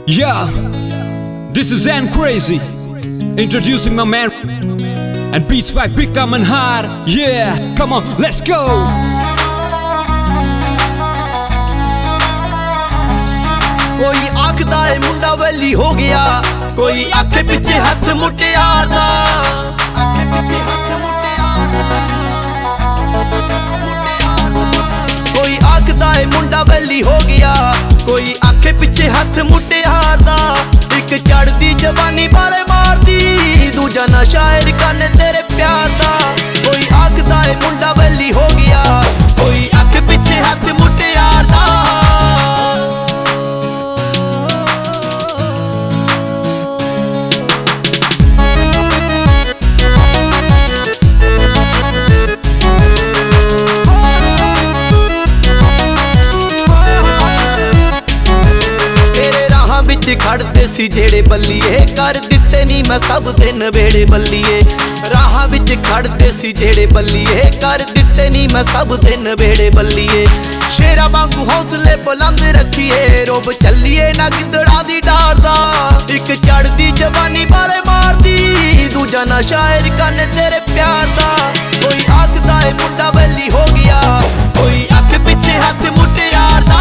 Yeah, this is Zen Crazy, introducing my man, and beats by Big Time and Hard. Yeah, come on, let's go. कोई आखदा है मुंडा valley हो गया, कोई आखे पिछे हथ मुटियार दा, आखे पिछे हथ मुटियार दा। कोई आखदा है मुंडा वैली हो गया, कोई आखे पिछे हथ मुटियार दा। एक चढ़दी जवानी वाले मारदी, दूजा ना शायर कन्ने तेरे प्यार दा। कोई आखदा है मुंडा वैली हो गया, कोई आखे पिछे हथ मुटियार दा। खड़ते सी जेड़े बल्लीए कर दिते नी मैं सब दिन वेड़े बल्लीए। राह विच खड़ते सी जेड़े बल्लीए कर दिते नी मैं सब दिन वेड़े बल्लीए। शेरा वांगू हौसले बुलंद रखिए, रोब चलिए ना गिदड़ा दी डार दा। एक चढ़दी जवानी वाले मारदी, दूजा ना शायर कन्ने तेरे प्यार दा। कोई आखदा है मुंडा वैली हो गया, कोई आख पिछे हथ मुटियार दा।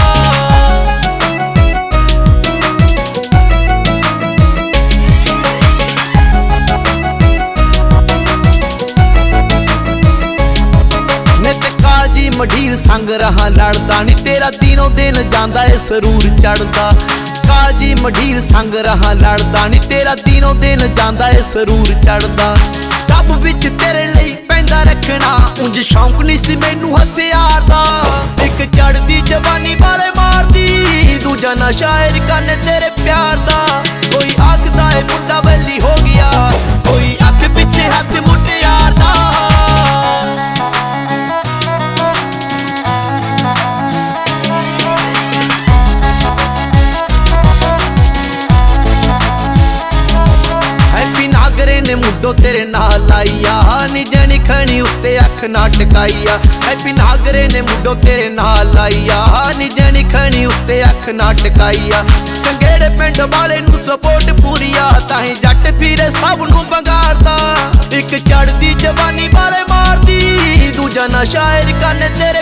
मढ़ीर संग रहा लड़दा नी तेरा दिनों दिन जांदा है सरूर चढ़दा। काजी मढ़ीर संग रहा लड़दा नी तेरा दिनों दिन जांदा है सरूर चढ़दा। कब विच तेरे लई पैंदा रखना, उंज शौक नहीं सी मैनू हथियार दा। एक चढ़दी जवानी वाले मारदी, दूजा ना शायर कन्ने तेरे प्यार दा। कोई आखदा है मुंडा वैली हो गया, कोई अख पिछे हथ मुटियार दा। ने मुंडो तेरे नाल आईया, नी जनी खणी उत्ते अख ना टकाईया। हैप्पी नागरे ने मुंडो तेरे नाल आईया, नी जनी खणी उत्ते अख ना टकाईया। संगेड़े पिंड वाले नू सपोर्ट पूरीया, ताही जट फिरे सब नू बंगारदा। एक चढ़दी जवानी वाले मारदी, दूजा ना शायर कन्ने तेरे